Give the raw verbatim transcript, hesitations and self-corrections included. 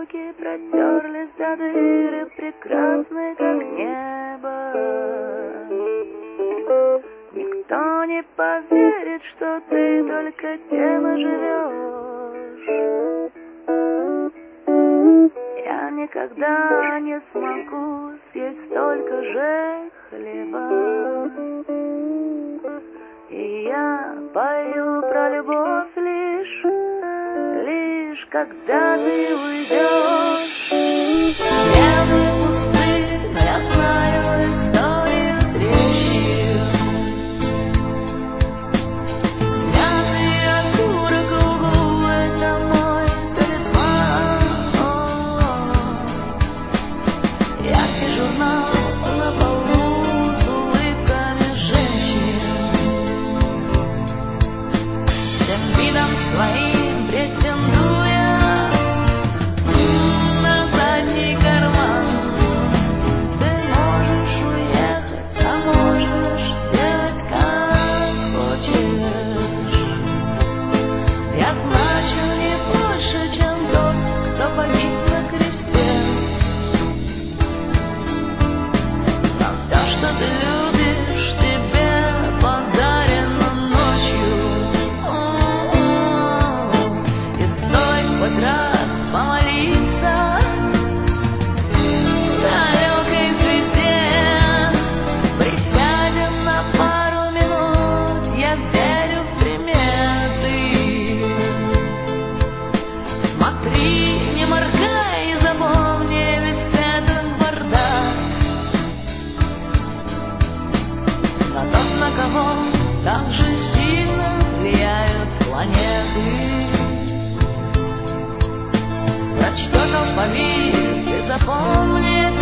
руки протерлись до дыры, прекрасны, как небо. Никто не поверит, что ты только тем и живешь. Я никогда не смогу съесть столько же хлеба. И я пою про любовь лишь, лишь когда ты уйдешь. Небо пустынь, я знаю историю трещин. Смятый окурок углу — это мой талисман. Яркий журнал на полу с улыбками женщин. Всем видом своим претендуя на задний карман. Ты можешь уехать, а можешь делать как хочешь. Я значу не больше, чем тот, кто погиб на кресте. Но все, что ты любишь, тебе подарено ночью. И стоит хоть раз помолиться далекой звезде. Присядем на пару минут, я верю в приметы. Смотри, не моргай и запомни весь этот бардак. На тот, на кого так же сильно влияют планеты. Прочтет алфавит и запомнит